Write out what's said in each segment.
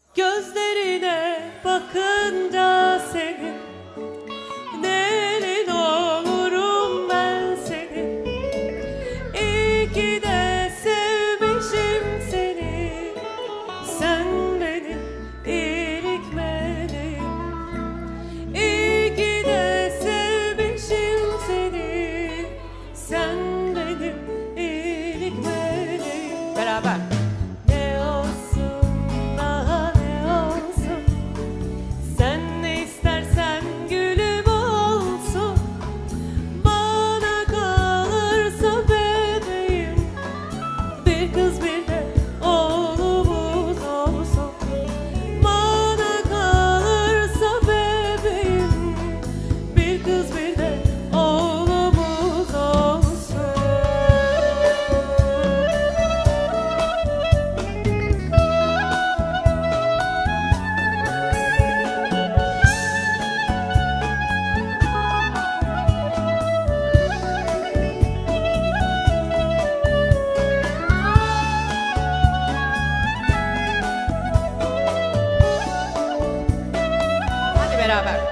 Gözlerine bakınca senin, delin olurum ben senin. İyi ki de sevmişim seni, sen benim iyilik meleğim. İyi ki de sevmişim seni, sen benim iyilik meleğim. Beraber. Beraber.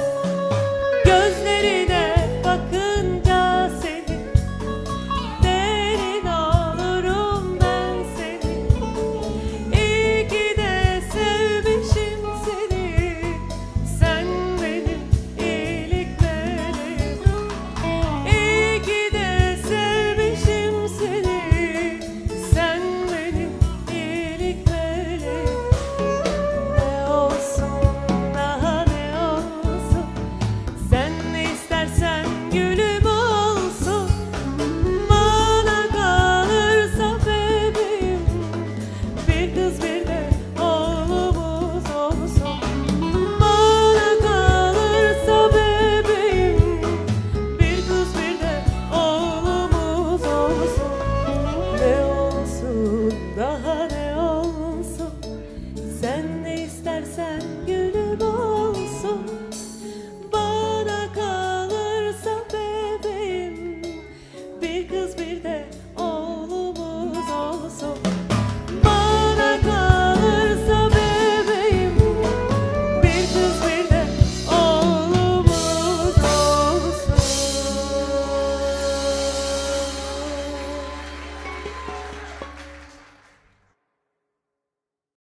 Gözlerine bakınca senin, derin olurum ben senin. İyi ki de sevmişim seni, sen benim iyilik meleğim. İyi ki de sevmişim seni, sen benim iyilik meleğim. Ne olsun kız